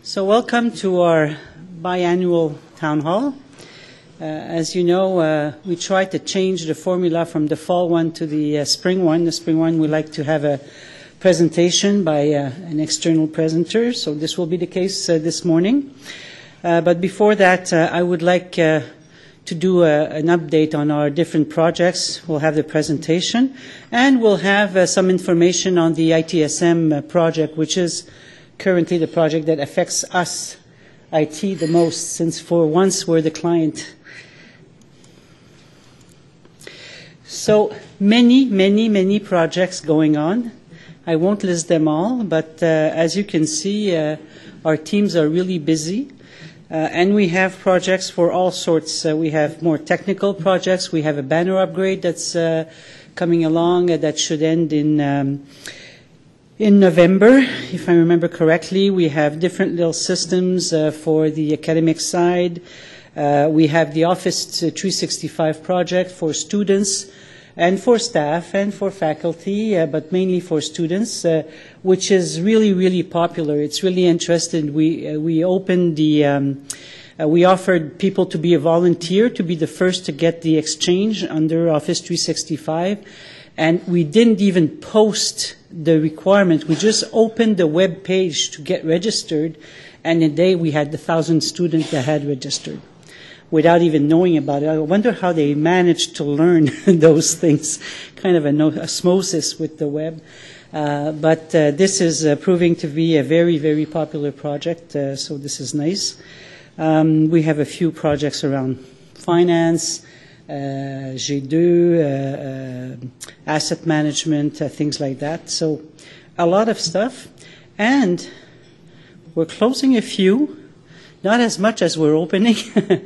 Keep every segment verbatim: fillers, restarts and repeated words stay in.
So welcome to our biannual town hall. Uh, as you know, uh, we tried to change the formula from the fall one to the uh, spring one. The spring one, we like to have a presentation by uh, an external presenter, so this will be the case uh, this morning. Uh, but before that, uh, I would like uh, to do a, an update on our different projects. We'll have the presentation, and we'll have uh, some information on the I T S M uh, project, which is currently the project that affects us, I T, the most, since for once we're the client. So many, many, many projects going on. I won't list them all, but uh, as you can see, uh, our teams are really busy. Uh, and we have projects for all sorts. Uh, we have more technical projects. We have a banner upgrade that's uh, coming along uh, that should end in um, in November, if I remember correctly. We have different little systems uh, for the academic side. Uh, we have the Office three sixty-five project for students and for staff and for faculty, uh, but mainly for students, uh, which is really, really popular. It's really interesting. We uh, we opened the, um, uh, we offered people to be a volunteer, to be the first to get the exchange under Office three sixty-five, and we didn't even post the requirement. We just opened the web page to get registered, and in a day we had a thousand students that had registered, without even knowing about it. I wonder how they managed to learn those things, kind of an osmosis with the web. Uh, but uh, this is uh, proving to be a very, very popular project, uh, so this is nice. Um, we have a few projects around finance, uh, G two, uh, uh, asset management, uh, things like that. So a lot of stuff. And we're closing a few. Not as much as we're opening,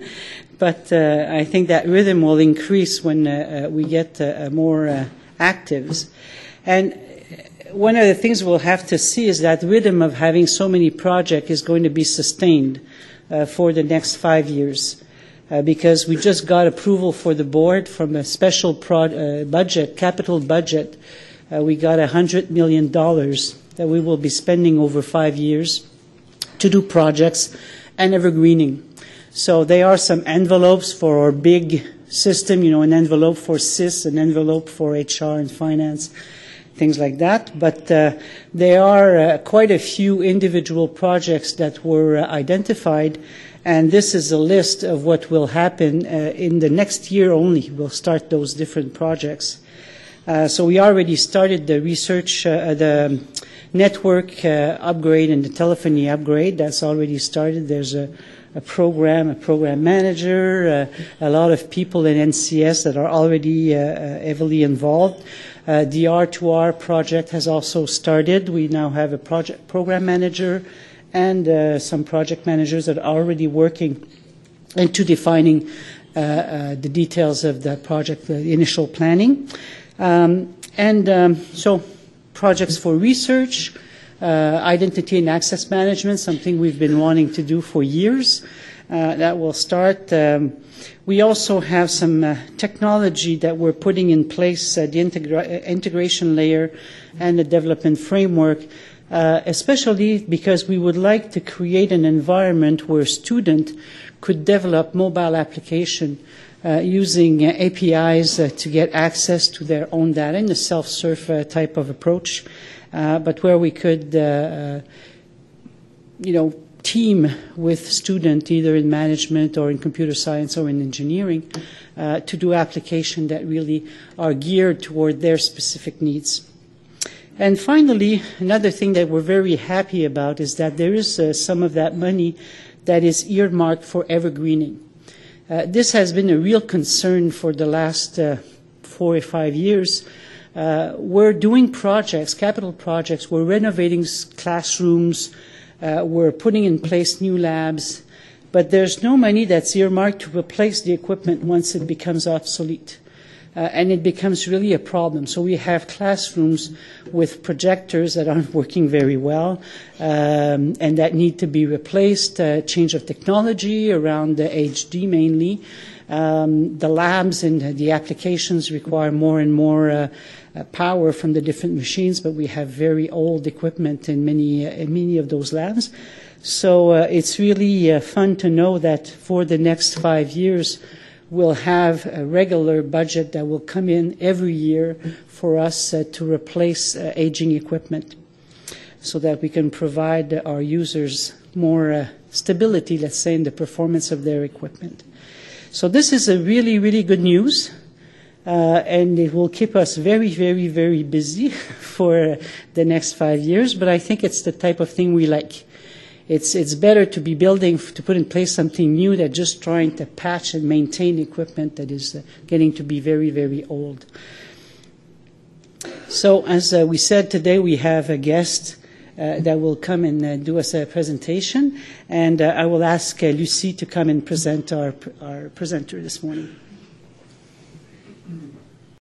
but uh, I think that rhythm will increase when uh, uh, we get uh, more uh, actives. And one of the things we'll have to see is that rhythm of having so many projects is going to be sustained uh, for the next five years. Uh, because we just got approval for the board from a special prod, uh, budget, capital budget. Uh, we got one hundred million dollars that we will be spending over five years to do projects and evergreening. So there are some envelopes for our big system, you know, an envelope for S I S, an envelope for H R and finance, things like that. But uh, there are uh, quite a few individual projects that were uh, identified, and this is a list of what will happen uh, in the next year only. We'll start those different projects. Uh, so we already started the research, uh, the network uh, upgrade and the telephony upgrade. That's already started. There's a, a program, a program manager, uh, a lot of people in N C S that are already uh, uh, heavily involved. Uh, the R two R project has also started. We now have a project program manager and uh, some project managers that are already working into defining uh, uh, the details of the project, the initial planning. Um, and um, so projects for research, uh, identity and access management, something we've been wanting to do for years. Uh, that will start. Um, we also have some uh, technology that we're putting in place, uh, the integra integration layer and the development framework, uh, especially because we would like to create an environment where students could develop mobile application Uh, using uh, A P Is uh, to get access to their own data in a self-serve uh, type of approach, uh, but where we could, uh, uh, you know, team with students either in management or in computer science or in engineering uh, to do applications that really are geared toward their specific needs. And finally, another thing that we're very happy about is that there is uh, some of that money that is earmarked for evergreening. Uh, this has been a real concern for the last uh, four or five years. Uh, we're doing projects, capital projects. We're renovating classrooms. Uh, we're putting in place new labs. But there's no money that's earmarked to replace the equipment once it becomes obsolete. Uh, and it becomes really a problem. So we have classrooms with projectors that aren't working very well um, and that need to be replaced, uh, change of technology around the H D mainly. Um, the labs and the applications require more and more uh, uh, power from the different machines, but we have very old equipment in many, uh, in many of those labs. So uh, it's really uh, fun to know that for the next five years, we'll have a regular budget that will come in every year for us uh, to replace uh, aging equipment so that we can provide our users more uh, stability, let's say, in the performance of their equipment. So this is a really, really good news. Uh, and it will keep us very, very, very busy for the next five years. But I think it's the type of thing we like. It's, it's better to be building, to put in place something new than just trying to patch and maintain equipment that is uh, getting to be very, very old. So as uh, we said today, we have a guest uh, that will come and uh, do us a presentation. And uh, I will ask uh, Lucie to come and present our, our presenter this morning.